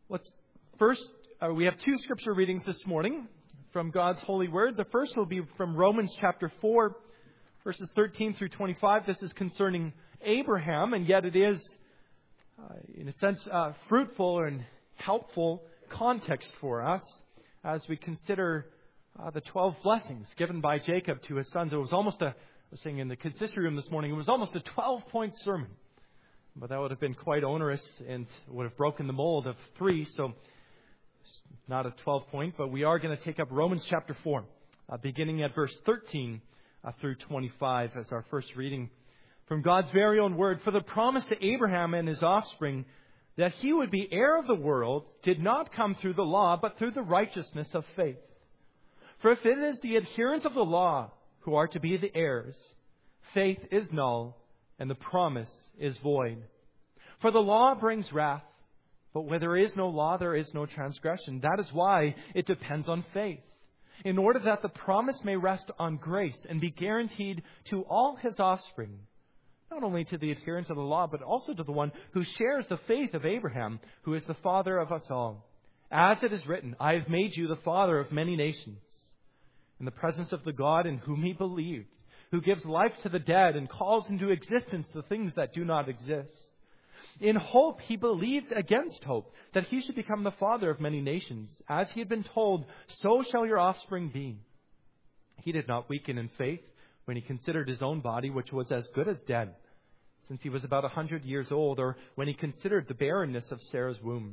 Let's first, we have two scripture readings this morning from God's holy word. The first will be from Romans chapter 4, verses 13 through 25. This is concerning Abraham, and yet it is, in a sense, fruitful and helpful context for us as we consider the 12 blessings given by Jacob to his sons. It was almost I was saying in the consistory room this morning, it was almost a 12-point sermon. But that would have been quite onerous and would have broken the mold of 3. So not a 12-point, but we are going to take up Romans chapter 4, beginning at verse 13 through 25 as our first reading from God's very own word. For the promise to Abraham and his offspring that he would be heir of the world did not come through the law, but through the righteousness of faith. For if it is the adherents of the law who are to be the heirs, faith is null and the promise is void. For the law brings wrath, but where there is no law, there is no transgression. That is why it depends on faith, in order that the promise may rest on grace and be guaranteed to all his offspring, not only to the adherents of the law, but also to the one who shares the faith of Abraham, who is the father of us all. As it is written, I have made you the father of many nations, in the presence of the God in whom he believed, who gives life to the dead and calls into existence the things that do not exist. In hope he believed against hope, that he should become the father of many nations. As he had been told, so shall your offspring be. He did not weaken in faith when he considered his own body, which was as good as dead, since he was about 100 years old, or when he considered the barrenness of Sarah's womb.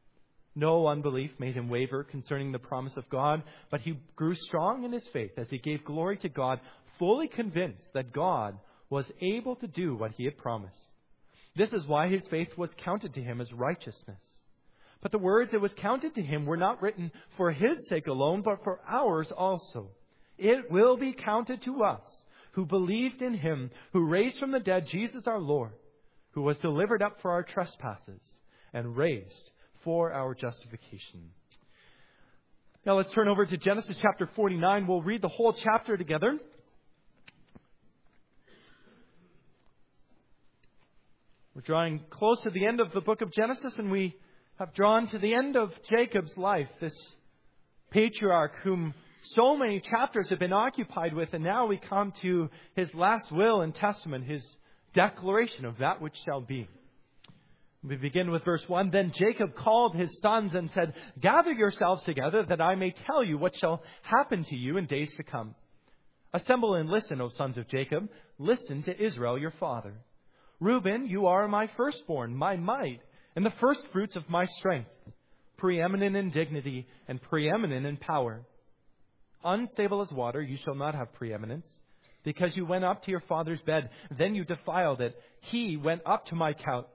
No unbelief made him waver concerning the promise of God, but he grew strong in his faith as he gave glory to God, fully convinced that God was able to do what he had promised. This is why his faith was counted to him as righteousness. But the words "it was counted to him" were not written for his sake alone, but for ours also. It will be counted to us who believed in him, who raised from the dead Jesus our Lord, who was delivered up for our trespasses and raised for our justification. Now let's turn over to Genesis chapter 49. We'll read the whole chapter together. We're drawing close to the end of the book of Genesis, and we have drawn to the end of Jacob's life, this patriarch whom so many chapters have been occupied with, and now we come to his last will and testament, his declaration of that which shall be. We begin with verse 1. Then Jacob called his sons and said, Gather yourselves together, that I may tell you what shall happen to you in days to come. Assemble and listen, O sons of Jacob. Listen to Israel your father. Reuben, you are my firstborn, my might, and the firstfruits of my strength, preeminent in dignity and preeminent in power. Unstable as water, you shall not have preeminence, because you went up to your father's bed, then you defiled it. He went up to my couch.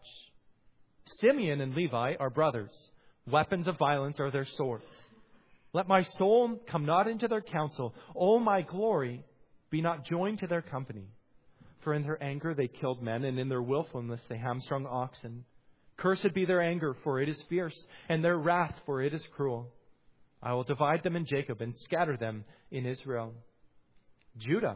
Simeon and Levi are brothers. Weapons of violence are their swords. Let my soul come not into their counsel. O my glory, be not joined to their company. For in their anger they killed men, and in their willfulness they hamstrung oxen. Cursed be their anger, for it is fierce, and their wrath, for it is cruel. I will divide them in Jacob and scatter them in Israel. Judah,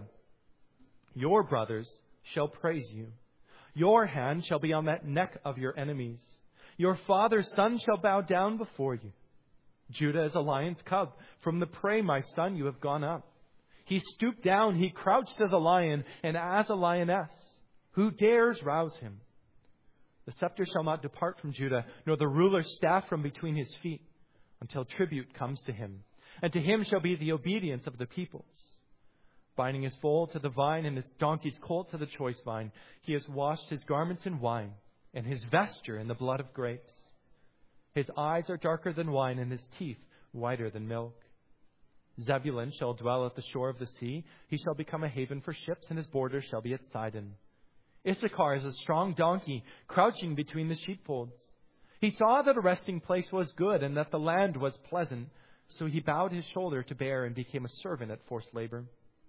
your brothers shall praise you. Your hand shall be on the neck of your enemies. Your father's son shall bow down before you. Judah is a lion's cub. From the prey, my son, you have gone up. He stooped down, he crouched as a lion and as a lioness. Who dares rouse him? The scepter shall not depart from Judah, nor the ruler's staff from between his feet, until tribute comes to him. And to him shall be the obedience of the peoples. Binding his foal to the vine and his donkey's colt to the choice vine, he has washed his garments in wine and his vesture in the blood of grapes. His eyes are darker than wine and his teeth whiter than milk. Zebulun shall dwell at the shore of the sea. He shall become a haven for ships, and his borders shall be at Sidon. Issachar is a strong donkey, crouching between the sheepfolds. He saw that a resting place was good, and that the land was pleasant. So he bowed his shoulder to bear and became a servant at forced labor.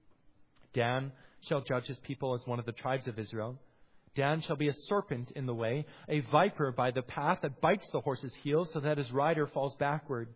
Dan shall judge his people as one of the tribes of Israel. Dan shall be a serpent in the way, a viper by the path that bites the horse's heels, so that his rider falls backward.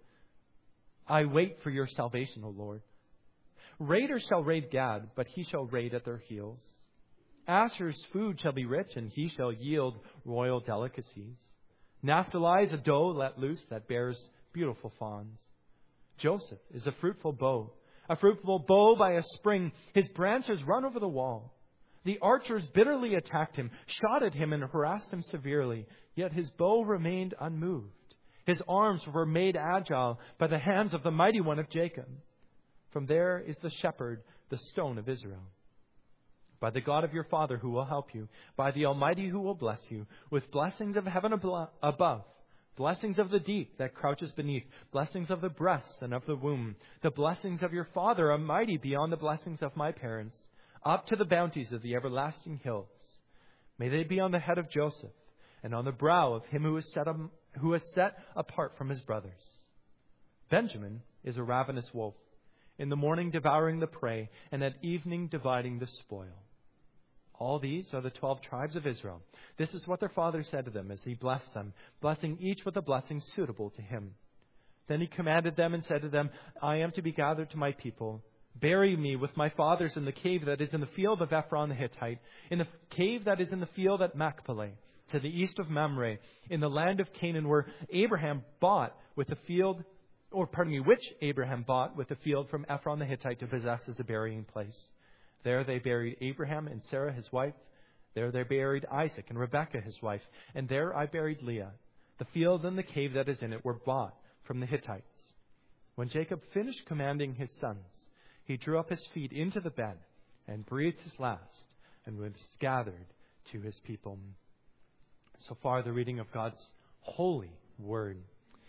I wait for your salvation, O Lord. Raiders shall raid Gad, but he shall raid at their heels. Asher's food shall be rich, and he shall yield royal delicacies. Naphtali is a doe let loose that bears beautiful fawns. Joseph is a fruitful bow by a spring. His branches run over the wall. The archers bitterly attacked him, shot at him, and harassed him severely. Yet his bow remained unmoved. His arms were made agile by the hands of the mighty one of Jacob. From there is the shepherd, the stone of Israel. By the God of your father who will help you, by the Almighty who will bless you, with blessings of heaven above, blessings of the deep that crouches beneath, blessings of the breasts and of the womb. The blessings of your father are mighty beyond the blessings of my parents, up to the bounties of the everlasting hills. May they be on the head of Joseph, and on the brow of him who is set apart from his brothers. Benjamin is a ravenous wolf, in the morning devouring the prey, and at evening dividing the spoil. All these are the 12 tribes of Israel. This is what their father said to them as he blessed them, blessing each with a blessing suitable to him. Then he commanded them and said to them, I am to be gathered to my people. Bury me with my fathers in the cave that is in the field of Ephron the Hittite, in the cave that is in the field at Machpelah, to the east of Mamre, in the land of Canaan, where Abraham bought with the field, which Abraham bought with the field from Ephron the Hittite to possess as a burying place. There they buried Abraham and Sarah his wife. There they buried Isaac and Rebekah his wife. And there I buried Leah. The field and the cave that is in it were bought from the Hittites. When Jacob finished commanding his sons, he drew up his feet into the bed and breathed his last and was gathered to his people. So far, the reading of God's holy word.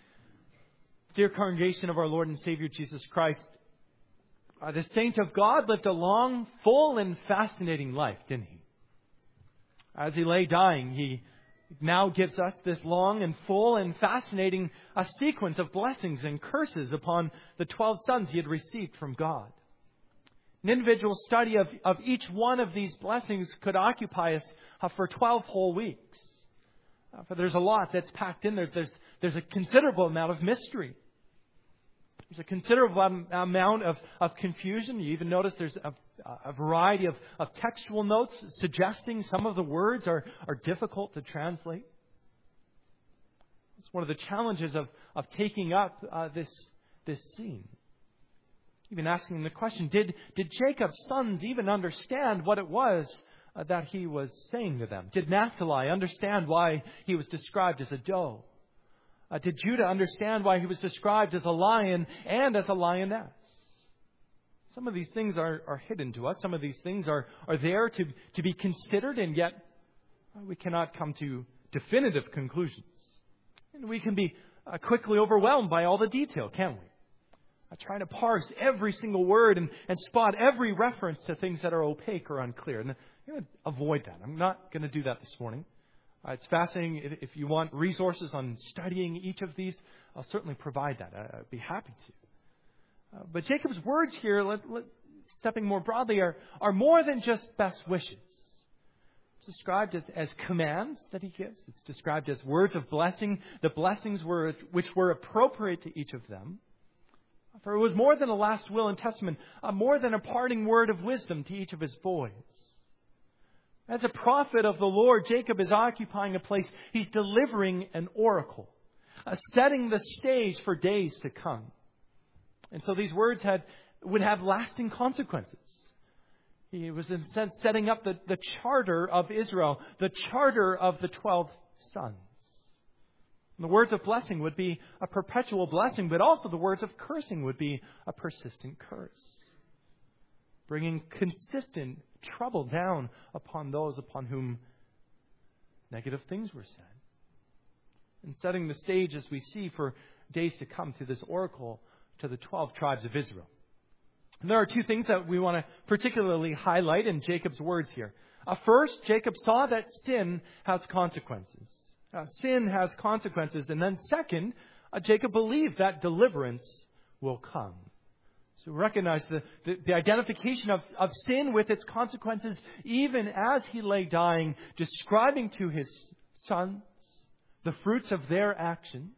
Dear congregation of our Lord and Savior Jesus Christ, the saint of God lived a long, full, and fascinating life, didn't he? As he lay dying, he now gives us this long and full and fascinating sequence of blessings and curses upon the 12 sons he had received from God. An individual study of each one of these blessings could occupy us for 12 whole weeks. For there's a lot that's packed in there. There's a considerable amount of mystery. There's a considerable amount of confusion. You even notice there's a variety of textual notes suggesting some of the words are difficult to translate. It's one of the challenges of taking up this scene. Even asking the question, did Jacob's sons even understand what it was that he was saying to them? Did Naphtali understand why he was described as a doe? Did Judah understand why he was described as a lion and as a lioness? Some of these things are hidden to us. Some of these things are there to be considered, and yet we cannot come to definitive conclusions. And we can be quickly overwhelmed by all the detail, can't we? Trying to parse every single word and spot every reference to things that are opaque or unclear. And I'm going to avoid that. I'm not going to do that this morning. It's fascinating. If you want resources on studying each of these, I'll certainly provide that. I'd be happy to. But Jacob's words here, stepping more broadly, are more than just best wishes. It's described as commands that he gives. It's described as words of blessing, the blessings which were appropriate to each of them. For it was more than a last will and testament, more than a parting word of wisdom to each of his boys. As a prophet of the Lord, Jacob is occupying a place. He's delivering an oracle, setting the stage for days to come. And so these words would have lasting consequences. He was in a sense setting up the charter of Israel, the charter of the 12 sons. And the words of blessing would be a perpetual blessing, but also the words of cursing would be a persistent curse, bringing consistent trouble down upon those upon whom negative things were said. And setting the stage, as we see, for days to come through this oracle to the 12 tribes of Israel. And there are two things that we want to particularly highlight in Jacob's words here. First, Jacob saw that sin has consequences. Sin has consequences. And then second, Jacob believed that deliverance will come. So recognize the identification of sin with its consequences, even as he lay dying, describing to his sons the fruits of their actions.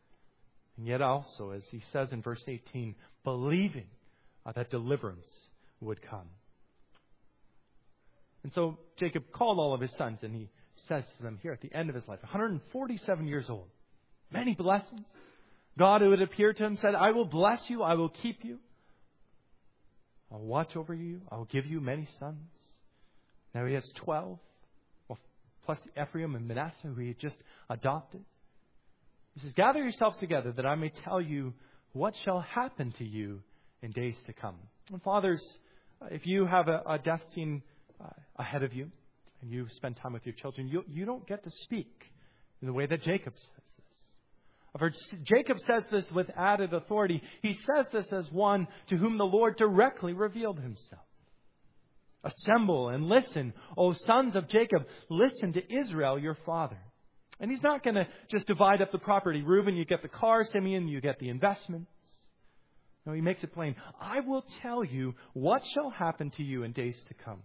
And yet also, as he says in verse 18, believing that deliverance would come. And so Jacob called all of his sons and he says to them here at the end of his life, 147 years old, many blessings. God, who had appeared to him, said, I will bless you, I will keep you. I'll watch over you, I will give you many sons. Now he has 12, plus Ephraim and Manasseh, who he had just adopted. He says, gather yourselves together that I may tell you what shall happen to you in days to come. And fathers, if you have a death scene ahead of you, and you spend time with your children, you don't get to speak in the way that Jacob says this. For Jacob says this with added authority. He says this as one to whom the Lord directly revealed himself. Assemble and listen, O sons of Jacob, listen to Israel, your father. And he's not going to just divide up the property. Reuben, you get the car. Simeon, you get the investments. No, he makes it plain. I will tell you what shall happen to you in days to come.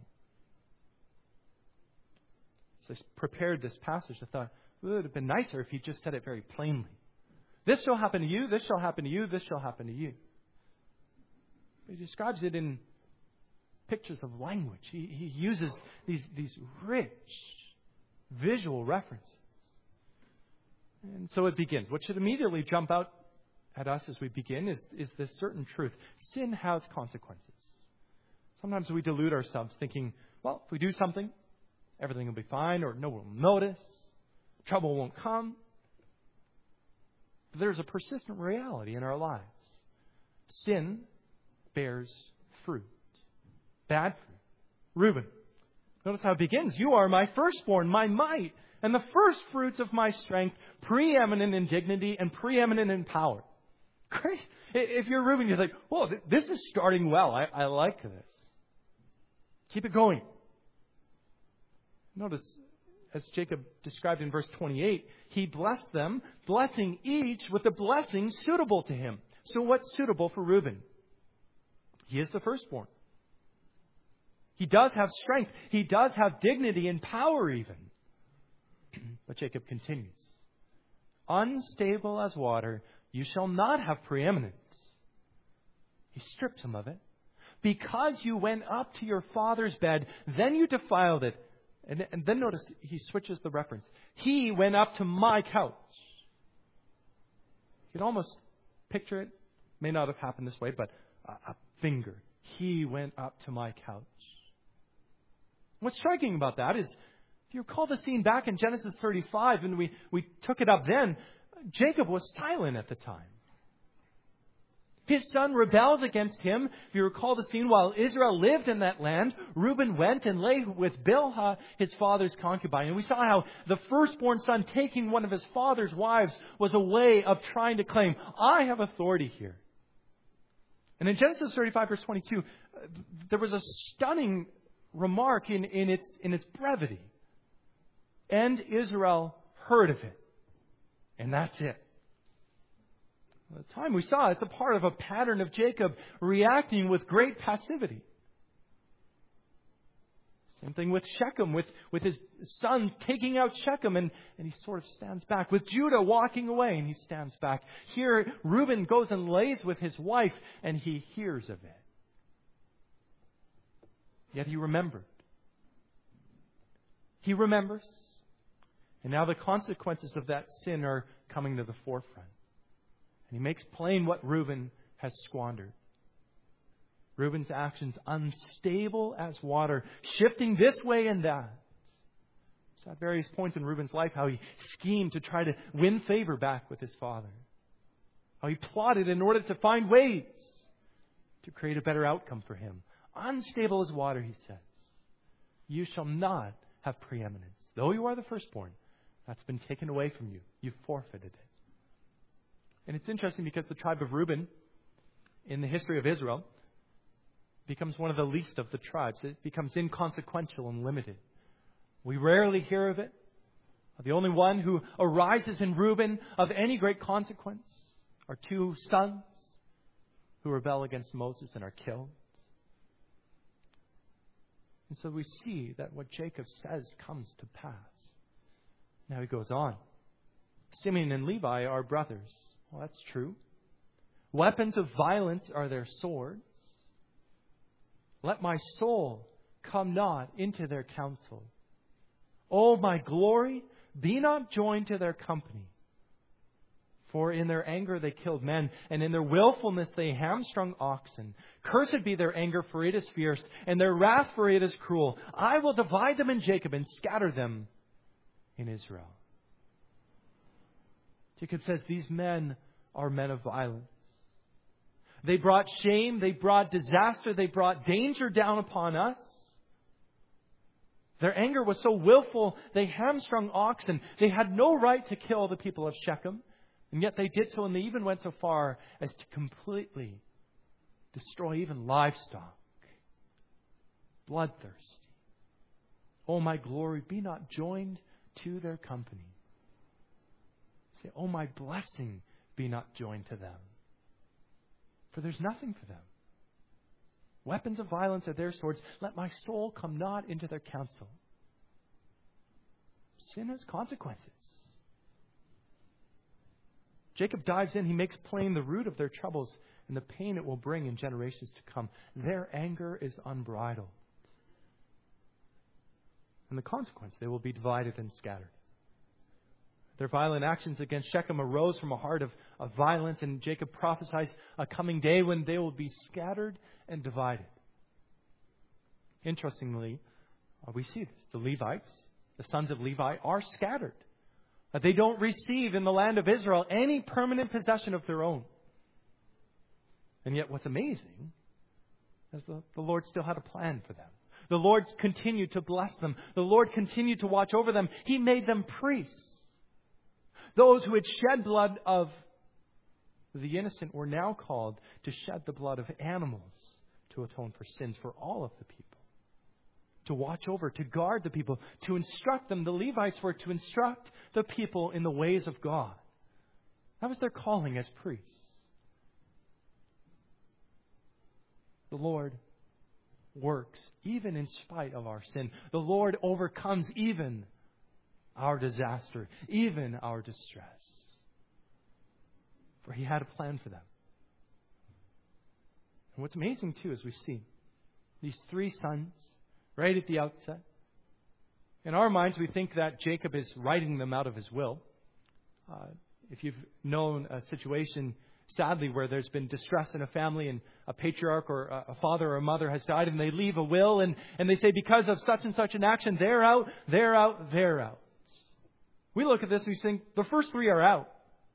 So I prepared this passage. I thought, it would have been nicer if he just said it very plainly. This shall happen to you, this shall happen to you, this shall happen to you. But he describes it in pictures of language. He uses these rich visual references. And so it begins. What should immediately jump out at us as we begin is this certain truth. Sin has consequences. Sometimes we delude ourselves thinking, well, if we do something, everything will be fine, or no one will notice, trouble won't come. But there's a persistent reality in our lives. Sin bears fruit. Bad fruit. Reuben, notice how it begins. You are my firstborn, my might, and the first fruits of my strength, preeminent in dignity and preeminent in power. Great. If you're Reuben, you're like, whoa, this is starting well. I like this. Keep it going. Notice, as Jacob described in verse 28, he blessed them, blessing each with a blessing suitable to him. So what's suitable for Reuben? He is the firstborn. He does have strength. He does have dignity and power even. But Jacob continues. Unstable as water, you shall not have preeminence. He strips him of it. Because you went up to your father's bed, then you defiled it. And then notice he switches the reference. He went up to my couch. You can almost picture it. May not have happened this way, but a finger. He went up to my couch. What's striking about that is, if you recall the scene back in Genesis 35, and we took it up then, Jacob was silent at the time. His son rebels against him. If you recall the scene, while Israel lived in that land, Reuben went and lay with Bilhah, his father's concubine. And we saw how the firstborn son taking one of his father's wives was a way of trying to claim, I have authority here. And in Genesis 35, verse 22, there was a stunning remark in its brevity. And Israel heard of it. And that's it. At the time we saw it's a part of a pattern of Jacob reacting with great passivity. Same thing with Shechem, with his son taking out Shechem, and he sort of stands back. With Judah walking away, and he stands back. Here, Reuben goes and lays with his wife, and he hears of it. Yet he remembered. He remembers. And now the consequences of that sin are coming to the forefront. And he makes plain what Reuben has squandered. Reuben's actions unstable as water, shifting this way and that. So at various points in Reuben's life, how he schemed to try to win favor back with his father. How he plotted in order to find ways to create a better outcome for him. Unstable as water, he says. You shall not have preeminence. Though you are the firstborn, that's been taken away from you. You've forfeited it. And it's interesting because the tribe of Reuben, in the history of Israel, becomes one of the least of the tribes. It becomes inconsequential and limited. We rarely hear of it. The only one who arises in Reuben of any great consequence are two sons who rebel against Moses and are killed. And so we see that what Jacob says comes to pass. Now he goes on. Simeon and Levi are brothers. Well, that's true. Weapons of violence are their swords. Let my soul come not into their counsel. O my glory, be not joined to their company. For in their anger they killed men, and in their willfulness they hamstrung oxen. Cursed be their anger, for it is fierce, and their wrath, for it is cruel. I will divide them in Jacob and scatter them in Israel. Jacob says these men are men of violence. They brought shame, they brought disaster, they brought danger down upon us. Their anger was so willful, they hamstrung oxen. They had no right to kill the people of Shechem. And yet they did so, and they even went so far as to completely destroy even livestock. Bloodthirsty. O my glory, be not joined to their company. Say, O my blessing, be not joined to them. For there's nothing for them. Weapons of violence are their swords. Let my soul come not into their counsel. Sin has consequences. Jacob dives in. He makes plain the root of their troubles and the pain it will bring in generations to come. Their anger is unbridled. And the consequence, they will be divided and scattered. Their violent actions against Shechem arose from a heart of violence, and Jacob prophesies a coming day when they will be scattered and divided. Interestingly, we see this. The Levites, the sons of Levi, are scattered. They don't receive in the land of Israel any permanent possession of their own. And yet what's amazing is the Lord still had a plan for them. The Lord continued to bless them. The Lord continued to watch over them. He made them priests. Those who had shed blood of the innocent were now called to shed the blood of animals to atone for sins for all of the people. To watch over, to guard the people, to instruct them. The Levites were to instruct the people in the ways of God. That was their calling as priests. The Lord works even in spite of our sin. The Lord overcomes even our disaster, even our distress. For He had a plan for them. And what's amazing too is we see these three sons right at the outset. In our minds, we think that Jacob is writing them out of his will. If you've known a situation, sadly, where there's been distress in a family and a patriarch or a father or a mother has died and they leave a will and they say because of such and such an action, they're out, they're out, they're out. We look at this and we think the first three are out.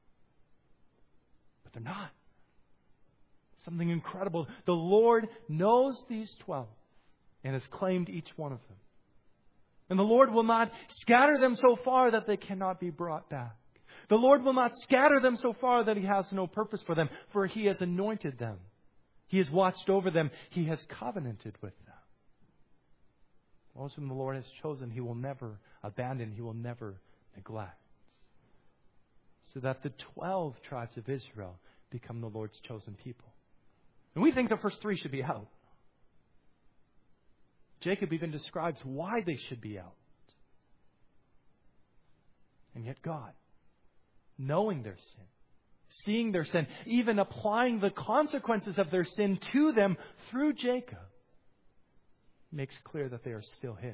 But they're not. Something incredible. The Lord knows these 12 and has claimed each one of them. And the Lord will not scatter them so far that they cannot be brought back. The Lord will not scatter them so far that He has no purpose for them, for He has anointed them. He has watched over them. He has covenanted with them. Those whom the Lord has chosen, He will never abandon. He will never neglect. So that the 12 tribes of Israel become the Lord's chosen people. And we think the first three should be out. Jacob even describes why they should be out. And yet God, knowing their sin, seeing their sin, even applying the consequences of their sin to them through Jacob, makes clear that they are still His.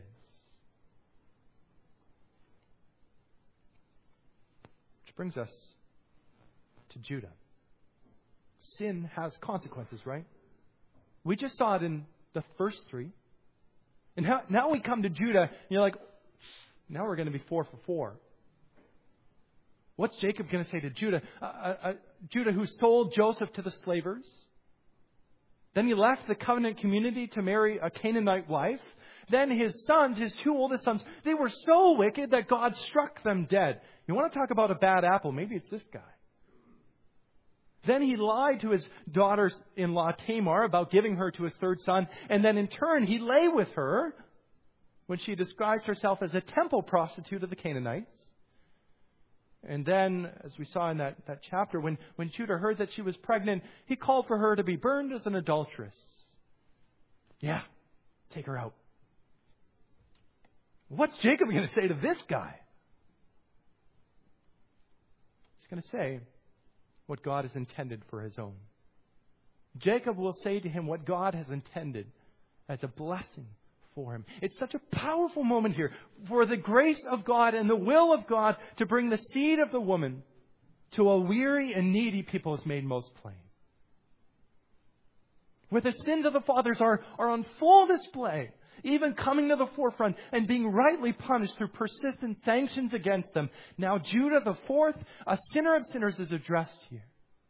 Which brings us to Judah. Sin has consequences, right? We just saw it in the first three. And now we come to Judah, and you're like, now we're going to be 4 for 4. What's Jacob going to say to Judah? Judah who sold Joseph to the slavers. Then he left the covenant community to marry a Canaanite wife. Then his sons, his 2 oldest sons, they were so wicked that God struck them dead. You want to talk about a bad apple? Maybe it's this guy. Then he lied to his daughter-in-law Tamar about giving her to his 3rd son. And then in turn, he lay with her when she describes herself as a temple prostitute of the Canaanites. And then, as we saw in that chapter, when Judah heard that she was pregnant, he called for her to be burned as an adulteress. Yeah, take her out. What's Jacob going to say to this guy? He's going to say what God has intended for his own. Jacob will say to him what God has intended as a blessing for him. It's such a powerful moment here for the grace of God and the will of God to bring the seed of the woman to a weary and needy people is made most plain. Where the sins of the fathers are on full display, even coming to the forefront and being rightly punished through persistent sanctions against them. Now Judah the fourth, a sinner of sinners, is addressed here.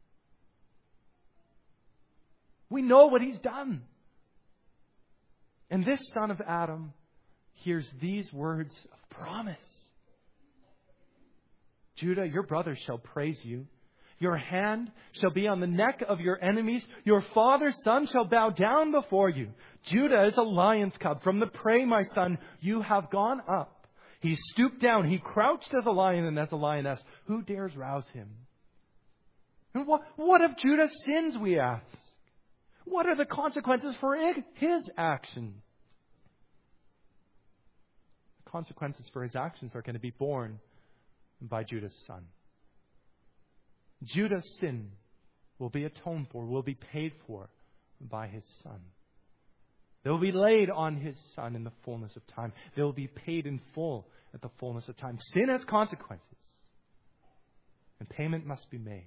We know what he's done. And this son of Adam hears these words of promise. Judah, your brothers shall praise you. Your hand shall be on the neck of your enemies. Your father's son shall bow down before you. Judah is a lion's cub. From the prey, my son, you have gone up. He stooped down. He crouched as a lion and as a lioness. Who dares rouse him? And what of Judah's sins, we ask? What are the consequences for his actions? The consequences for his actions are going to be borne by Judah's son. Judah's sin will be atoned for, will be paid for by his son. They will be laid on his son in the fullness of time. They will be paid in full at the fullness of time. Sin has consequences, and payment must be made.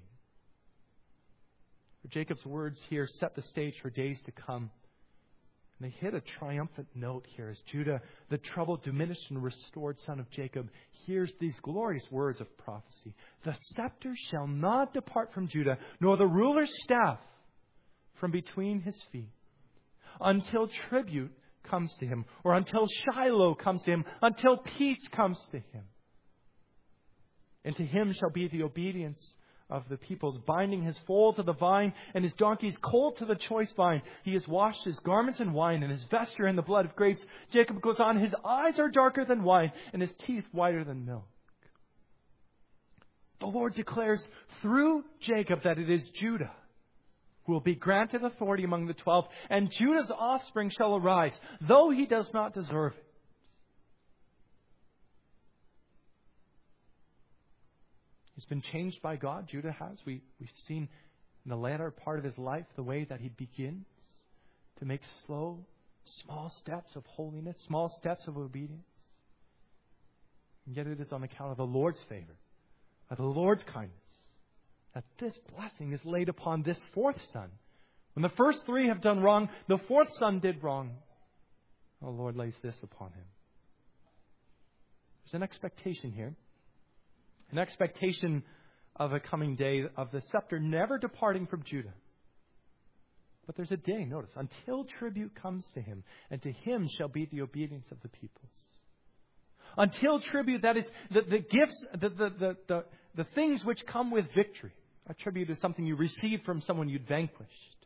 Jacob's words here set the stage for days to come. And they hit a triumphant note here as Judah, the troubled, diminished, and restored son of Jacob, hears these glorious words of prophecy. The scepter shall not depart from Judah, nor the ruler's staff from between his feet, until tribute comes to him, or until Shiloh comes to him, until peace comes to him. And to him shall be the obedience of the peoples, binding his foal to the vine and his donkey's colt to the choice vine. He has washed his garments in wine and his vesture in the blood of grapes. Jacob goes on, his eyes are darker than wine and his teeth whiter than milk. The Lord declares through Jacob that it is Judah who will be granted authority among the 12, and Judah's offspring shall arise, though he does not deserve it. He's been changed by God. Judah has. We've seen in the latter part of his life the way that he begins to make small steps of holiness, small steps of obedience. And yet it is on account of the Lord's favor, of the Lord's kindness, that this blessing is laid upon this fourth son. When the first three have done wrong, the fourth son did wrong. The Lord lays this upon him. There's an expectation here. An expectation of a coming day of the scepter never departing from Judah. But there's a day, notice, until tribute comes to him, and to him shall be the obedience of the peoples. Until tribute, that is, the gifts, the things which come with victory. A tribute is something you receive from someone you'd vanquished.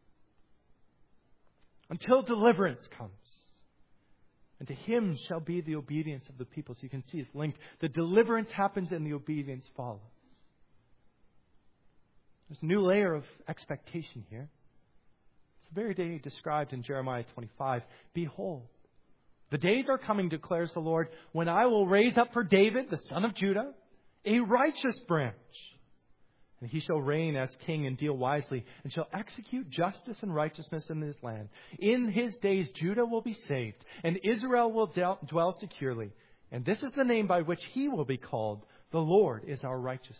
Until deliverance comes. And to him shall be the obedience of the people. So you can see it's linked. The deliverance happens and the obedience follows. There's a new layer of expectation here. It's the very day described in Jeremiah 25. Behold, the days are coming, declares the Lord, when I will raise up for David, the son of Judah, a righteous branch. And he shall reign as king and deal wisely, and shall execute justice and righteousness in this land. In his days Judah will be saved, and Israel will dwell securely. And this is the name by which he will be called. The Lord is our righteousness.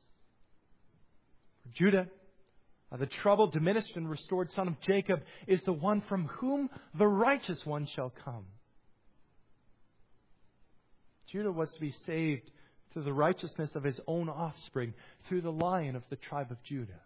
For Judah, the troubled, diminished, and restored son of Jacob, is the one from whom the righteous one shall come. Judah was to be saved through the righteousness of his own offspring, through the Lion of the tribe of Judah.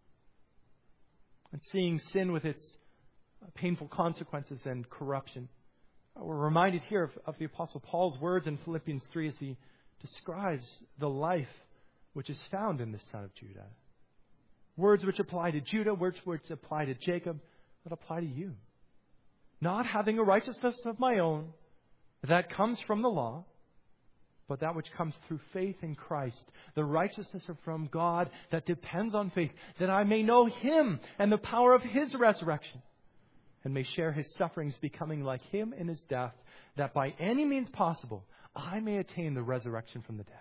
And seeing sin with its painful consequences and corruption, we're reminded here of the Apostle Paul's words in Philippians 3 as he describes the life which is found in the son of Judah. Words which apply to Judah, words which apply to Jacob, that apply to you. Not having a righteousness of my own that comes from the law, but that which comes through faith in Christ, the righteousness from God that depends on faith, that I may know him and the power of his resurrection, and may share his sufferings, becoming like him in his death, that by any means possible I may attain the resurrection from the dead.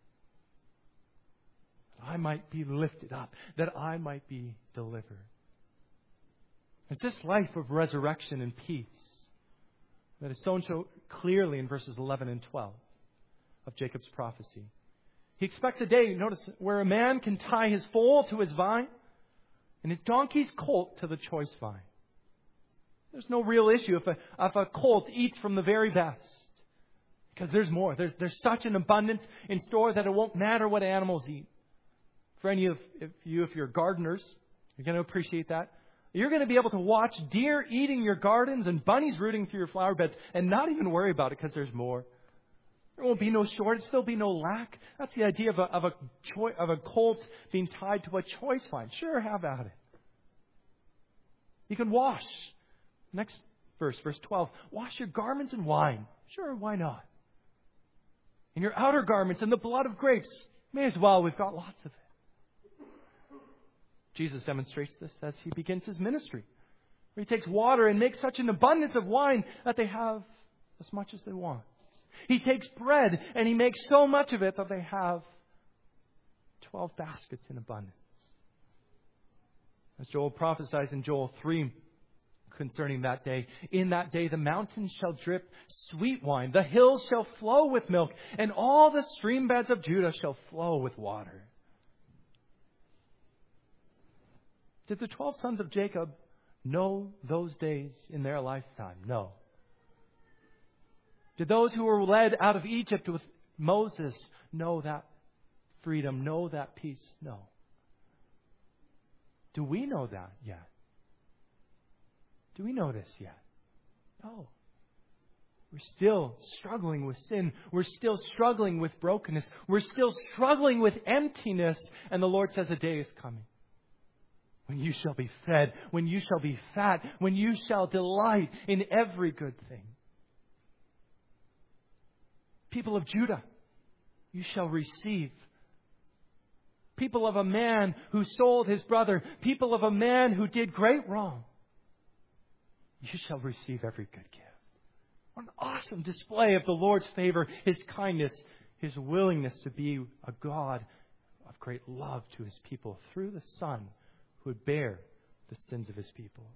That I might be lifted up, that I might be delivered. It's this life of resurrection and peace that is shown so clearly in verses 11 and 12 of Jacob's prophecy. He expects a day, notice, where a man can tie his foal to his vine and his donkey's colt to the choice vine. There's no real issue if a colt eats from the very best. Because there's more. There's such an abundance in store that it won't matter what animals eat. For any of you, if you're gardeners, you're going to appreciate that. You're going to be able to watch deer eating your gardens and bunnies rooting through your flower beds and not even worry about it because there's more. There won't be no shortage. There'll be no lack. That's the idea of a colt being tied to a choice vine. Sure, have at it. You can wash. Next verse 12. Wash your garments in wine. Sure, why not? And your outer garments in the blood of grapes. May as well. We've got lots of it. Jesus demonstrates this as he begins his ministry, where he takes water and makes such an abundance of wine that they have as much as they want. He takes bread and he makes so much of it that they have 12 baskets in abundance. As Joel prophesies in Joel 3 concerning that day, in that day the mountains shall drip sweet wine, the hills shall flow with milk, and all the stream beds of Judah shall flow with water. Did the 12 sons of Jacob know those days in their lifetime? No. Did those who were led out of Egypt with Moses know that freedom, know that peace? No. Do we know that yet? Do we know this yet? No. We're still struggling with sin. We're still struggling with brokenness. We're still struggling with emptiness. And the Lord says a day is coming when you shall be fed, when you shall be fat, when you shall delight in every good thing. People of Judah, you shall receive. People of a man who sold his brother, people of a man who did great wrong, you shall receive every good gift. What an awesome display of the Lord's favor, His kindness, His willingness to be a God of great love to His people through the Son who would bear the sins of His people.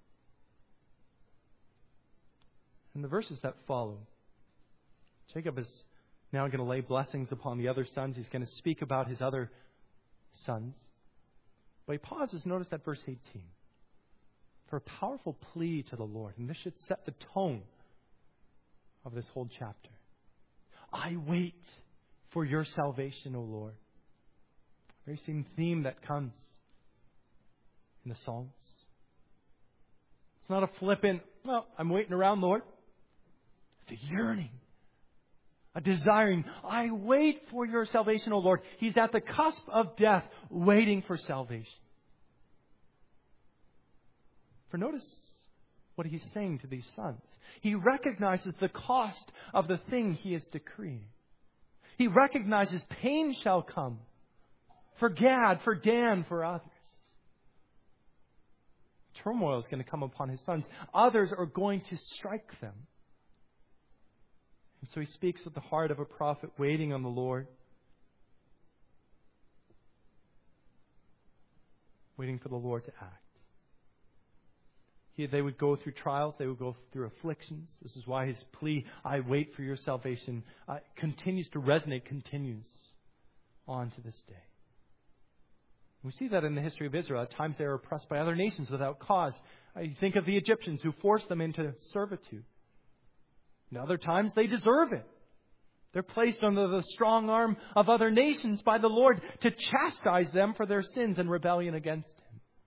In the verses that follow, Jacob is now going to lay blessings upon the other sons. He's going to speak about his other sons. But he pauses, notice that verse 18. For a powerful plea to the Lord. And this should set the tone of this whole chapter. I wait for your salvation, O Lord. Very same theme that comes in the Psalms. It's not a flippant, well, I'm waiting around, Lord. It's a yearning. A desiring. I wait for your salvation, O Lord. He's at the cusp of death, waiting for salvation. For notice what he's saying to these sons. He recognizes the cost of the thing he is decreeing. He recognizes pain shall come for Gad, for Dan, for others. Turmoil is going to come upon his sons. Others are going to strike them. And so he speaks with the heart of a prophet waiting on the Lord. Waiting for the Lord to act. They would go through trials. They would go through afflictions. This is why his plea, I wait for your salvation, continues to resonate, continues on to this day. We see that in the history of Israel. At times they are oppressed by other nations without cause. You think of the Egyptians who forced them into servitude. And other times they deserve it. They're placed under the strong arm of other nations by the Lord to chastise them for their sins and rebellion against Him.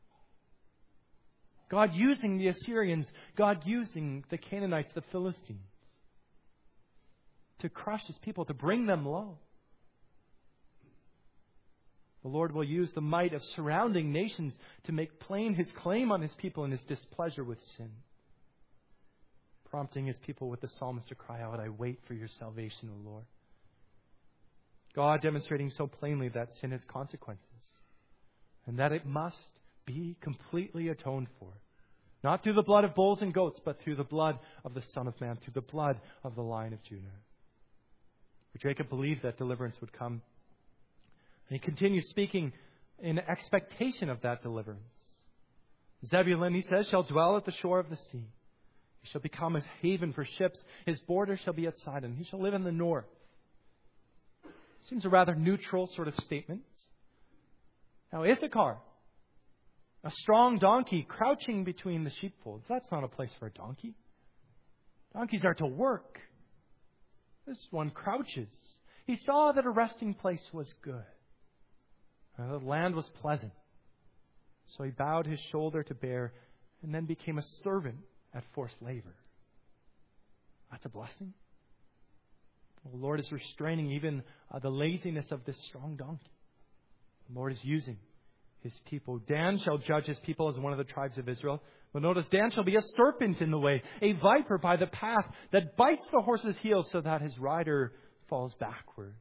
God using the Assyrians, God using the Canaanites, the Philistines, to crush His people, to bring them low. The Lord will use the might of surrounding nations to make plain His claim on His people and His displeasure with sin. Prompting His people with the psalmist to cry out, I wait for your salvation, O Lord. God demonstrating so plainly that sin has consequences and that it must be completely atoned for. Not through the blood of bulls and goats, but through the blood of the Son of Man, through the blood of the Lion of Judah. For Jacob believed that deliverance would come. And he continues speaking in expectation of that deliverance. Zebulun, he says, shall dwell at the shore of the sea. He shall become a haven for ships. His border shall be at Sidon. He shall live in the north. Seems a rather neutral sort of statement. Now, Issachar, a strong donkey crouching between the sheepfolds. That's not a place for a donkey. Donkeys are to work. This one crouches. He saw that a resting place was good. The land was pleasant. So he bowed his shoulder to bear and then became a servant at forced labor. That's a blessing. The Lord is restraining even the laziness of this strong donkey. The Lord is using His people. Dan shall judge His people as one of the tribes of Israel. But notice, Dan shall be a serpent in the way, a viper by the path that bites the horse's heels so that his rider falls backward.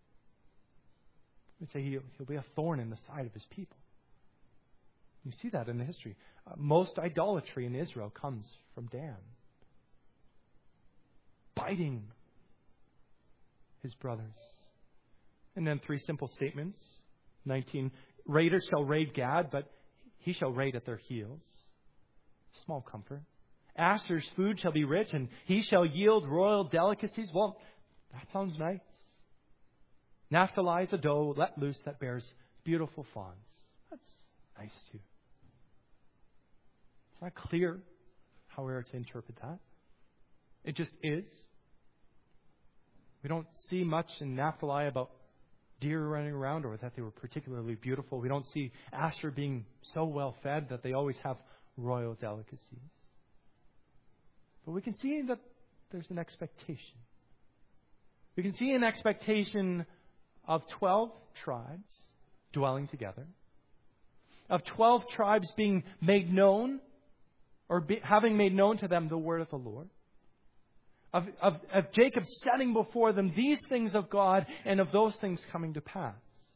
We say he'll be a thorn in the side of His people. You see that in the history. Most idolatry in Israel comes from Dan. Biting his brothers. And then 3 simple statements. 19, raiders shall raid Gad, but he shall raid at their heels. Small comfort. Asher's food shall be rich, and he shall yield royal delicacies. Well, that sounds nice. Naphtali is a doe let loose that bears beautiful fawns. That's nice too. It's not clear how we are to interpret that. It just is. We don't see much in Naphtali about deer running around or that they were particularly beautiful. We don't see Asher being so well fed that they always have royal delicacies. But we can see that there's an expectation. We can see an expectation of 12 tribes dwelling together, of 12 tribes being made known or having made known to them the word of the Lord, of Jacob setting before them these things of God and of those things coming to pass,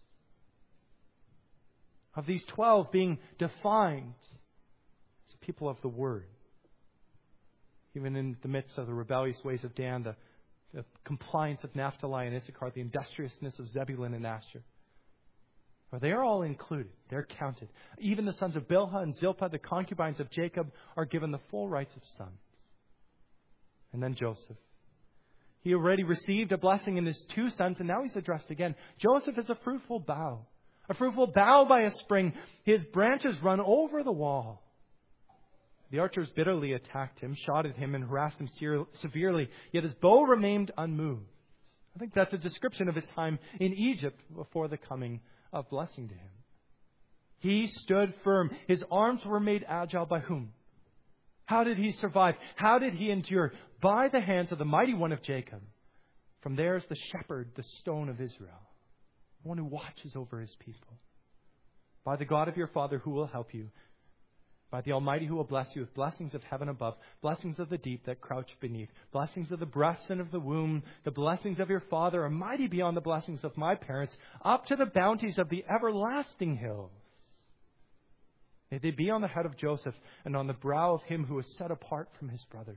of these 12 being defined as people of the word. Even in the midst of the rebellious ways of Dan, the compliance of Naphtali and Issachar, the industriousness of Zebulun and Asher. For they are all included. They're counted. Even the sons of Bilhah and Zilpah, the concubines of Jacob, are given the full rights of sons. And then Joseph. He already received a blessing in his 2 sons, and now he's addressed again. Joseph is a fruitful bough by a spring. His branches run over the wall. The archers bitterly attacked him, shot at him, and harassed him severely, yet his bow remained unmoved. I think that's a description of his time in Egypt before the coming of blessing to him. He stood firm. His arms were made agile by whom? How did he survive? How did he endure? By the hands of the mighty one of Jacob. From there is the shepherd, the stone of Israel, the one who watches over his people. By the God of your father who will help you. By the Almighty who will bless you with blessings of heaven above, blessings of the deep that crouch beneath, blessings of the breast and of the womb. The blessings of your father are mighty beyond the blessings of my parents, up to the bounties of the everlasting hills. May they be on the head of Joseph and on the brow of him who is set apart from his brothers.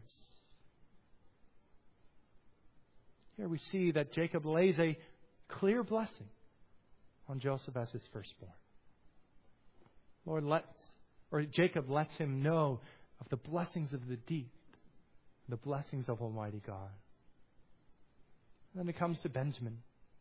Here we see that Jacob lays a clear blessing on Joseph as his firstborn. Jacob lets him know of the blessings of the deep, the blessings of Almighty God. And then it comes to Benjamin.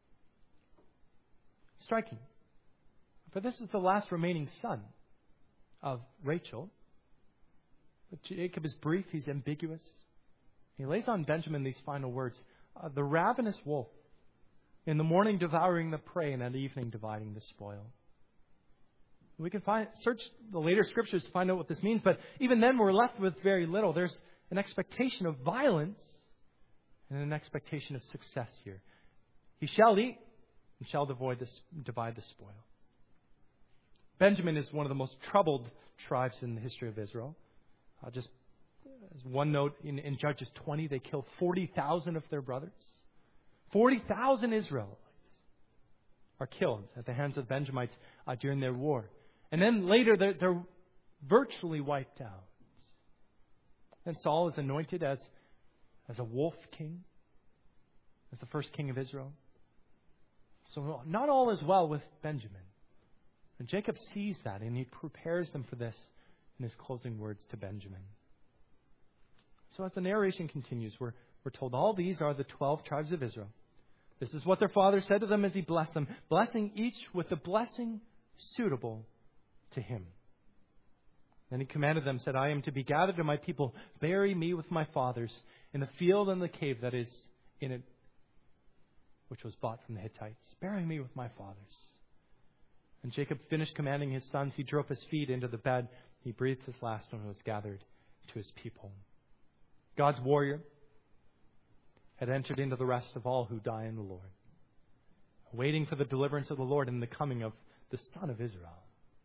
Striking. For this is the last remaining son of Rachel. But Jacob is brief, he's ambiguous. He lays on Benjamin these final words. The ravenous wolf, in the morning devouring the prey and at evening dividing the spoil. We can search the later scriptures to find out what this means, but even then we're left with very little. There's an expectation of violence and an expectation of success here. He shall eat and shall divide the spoil. Benjamin is one of the most troubled tribes in the history of Israel. Just as one note, in Judges 20, they kill 40,000 of their brothers. 40,000 Israelites are killed at the hands of Benjamites during their war. And then later, they're virtually wiped out. Then Saul is anointed as a wolf king, as the first king of Israel. So not all is well with Benjamin. And Jacob sees that, and he prepares them for this in his closing words to Benjamin. So as the narration continues, we're told all these are the 12 tribes of Israel. This is what their father said to them as he blessed them, blessing each with the blessing suitable to him. Then he commanded them, said, I am to be gathered to my people. Bury me with my fathers in the field and the cave that is in it, which was bought from the Hittites. Bury me with my fathers. And Jacob finished commanding his sons. He drew up his feet into the bed. He breathed his last when he was gathered to his people. God's warrior had entered into the rest of all who die in the Lord, waiting for the deliverance of the Lord and the coming of the Son of Israel.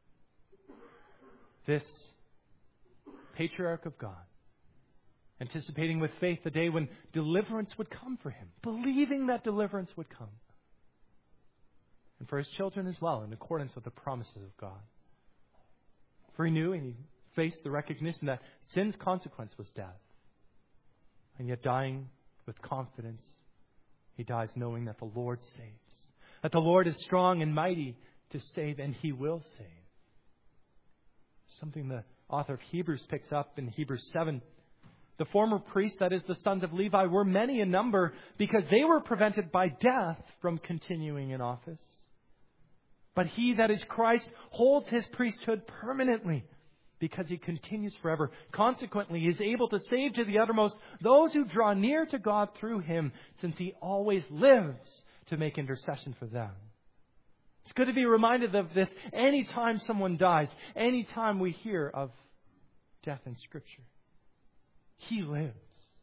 This patriarch of God, anticipating with faith the day when deliverance would come for him, believing that deliverance would come. And for his children as well, in accordance with the promises of God. For he knew and he faced the recognition that sin's consequence was death. And yet dying with confidence, he dies knowing that the Lord saves. That the Lord is strong and mighty to save, and he will save. Something the author of Hebrews picks up in Hebrews 7. The former priests, that is the sons of Levi, were many in number because they were prevented by death from continuing in office. But he, that is Christ, holds his priesthood permanently because he continues forever. Consequently, he is able to save to the uttermost those who draw near to God through him, since he always lives to make intercession for them. It's good to be reminded of this anytime someone dies, anytime we hear of death in Scripture. He lives.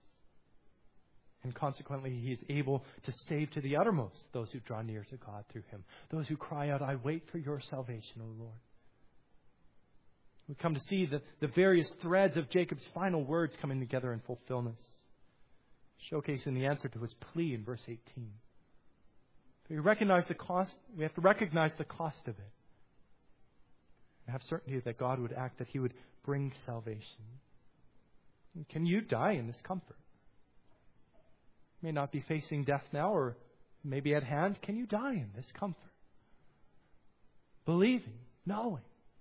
And consequently, he is able to save to the uttermost those who draw near to God through him. Those who cry out, I wait for your salvation, O Lord. We come to see the various threads of Jacob's final words coming together in fulfillment, showcasing the answer to his plea in verse 18. We recognize the cost. We have to recognize the cost of it. And have certainty that God would act, that he would bring salvation. Can you die in this comfort? You may not be facing death now, or maybe at hand. Can you die in this comfort? Believing, knowing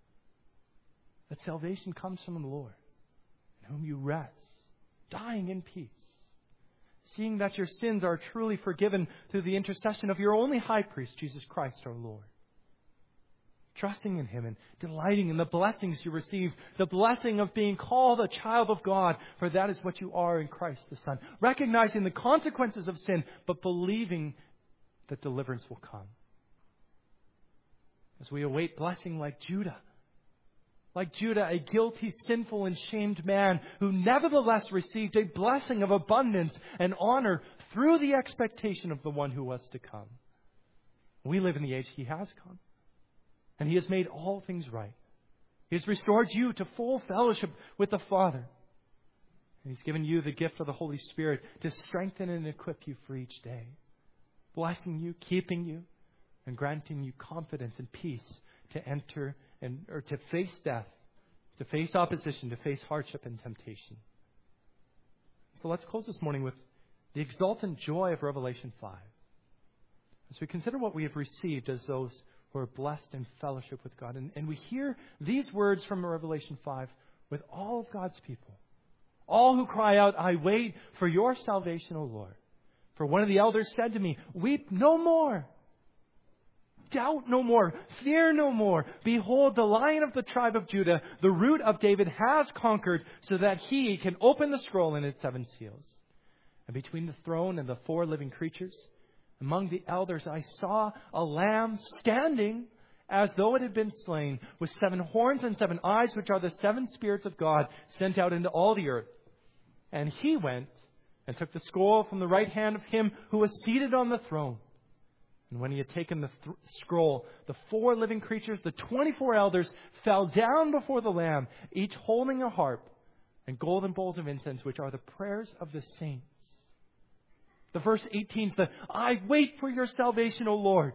that salvation comes from the Lord, in whom you rest, dying in peace, seeing that your sins are truly forgiven through the intercession of your only high priest, Jesus Christ our Lord. Trusting in him and delighting in the blessings you receive, the blessing of being called a child of God, for that is what you are in Christ the Son. Recognizing the consequences of sin, but believing that deliverance will come. As we await blessing like Judah, a guilty, sinful, and shamed man who nevertheless received a blessing of abundance and honor through the expectation of the one who was to come. We live in the age he has come. And he has made all things right. He has restored you to full fellowship with the Father. And he's given you the gift of the Holy Spirit to strengthen and equip you for each day. Blessing you, keeping you, and granting you confidence and peace to enter or to face death, to face opposition, to face hardship and temptation. So let's close this morning with the exultant joy of Revelation 5. As we consider what we have received as those who are blessed in fellowship with God. And we hear these words from Revelation 5 with all of God's people. All who cry out, I wait for your salvation, O Lord. For one of the elders said to me, weep no more. Doubt no more. Fear no more. Behold, the Lion of the tribe of Judah, the Root of David, has conquered so that he can open the scroll and its 7 seals. And between the throne and the 4 living creatures, among the elders, I saw a lamb standing as though it had been slain, with 7 horns and 7 eyes, which are the 7 spirits of God sent out into all the earth. And he went and took the scroll from the right hand of him who was seated on the throne. And when he had taken the scroll, the 4 living creatures, the 24 elders, fell down before the Lamb, each holding a harp and golden bowls of incense, which are the prayers of the saints. The verse 18 is I wait for your salvation, O Lord.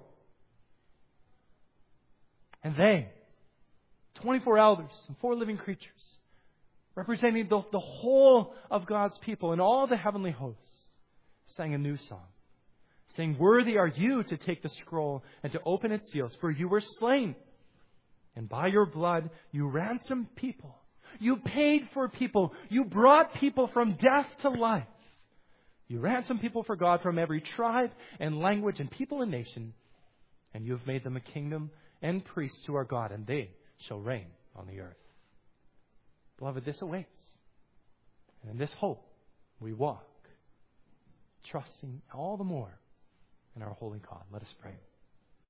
And they, 24 elders and 4 living creatures, representing the whole of God's people and all the heavenly hosts, sang a new song, saying, worthy are you to take the scroll and to open its seals, for you were slain, and by your blood you ransomed people You paid for people. You brought people from death to life. You ransomed people for God from every tribe and language and people and nation. And you have made them a kingdom and priests to our God, and they shall reign on the earth. Beloved, this awaits. And in this hope we walk, trusting all the more in our holy God. Let us pray.